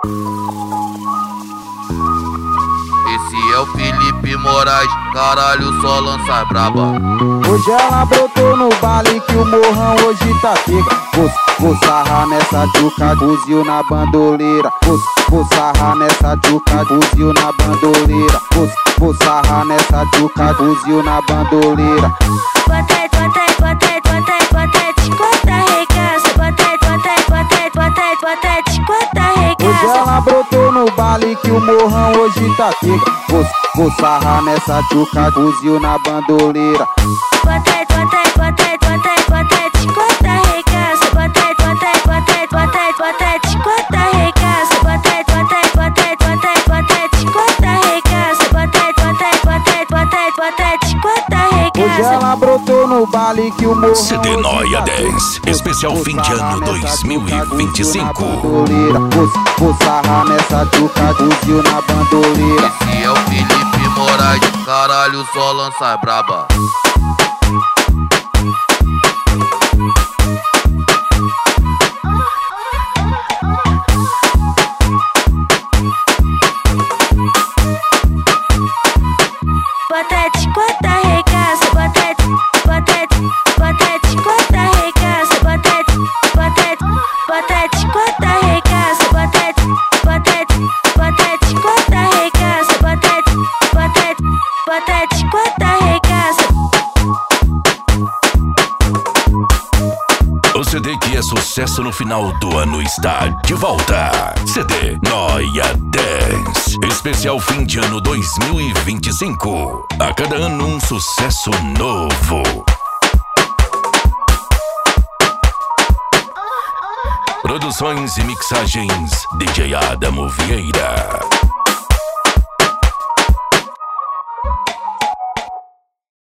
Esse é o Felipe Moraes, caralho, só lança braba. Hoje ela brotou no baile que o morrão hoje tá pica. Vou sarrar nessa tchuca, fuzil na bandoleira. Vou sarrar nessa tchuca, fuzil na bandoleira. Vou sarrar nessa tchuca, fuzil na bandoleira. Bota de conta regaça. Bota de conta regaça. Hoje ela brotou no baile que o morrão hoje tá pica. Vou sarrar nessa tchuca, fuzil na bandoleira. Bota de conta regaça. Bota de conta regaça. Bota de conta regaça. Bota de conta regaça. Hoje ela brotou no baile que o morrão CD Noia Dance, especial fim de ano 2025. Vou sarrar nessa tchuca, fuzil na bandoleira. Esse é o Felipe Moraes, caralho, só lança braba. Bota de conta regaça. Bota de conta regaça. Bota de conta regaça. Bota de conta regaça. Bota de conta regaça. O CD que é sucesso no final do ano está de volta. CD Noia Dance, especial fim de ano 2025. A cada ano um sucesso novo. Produções e mixagens DJ Adamo Vieira.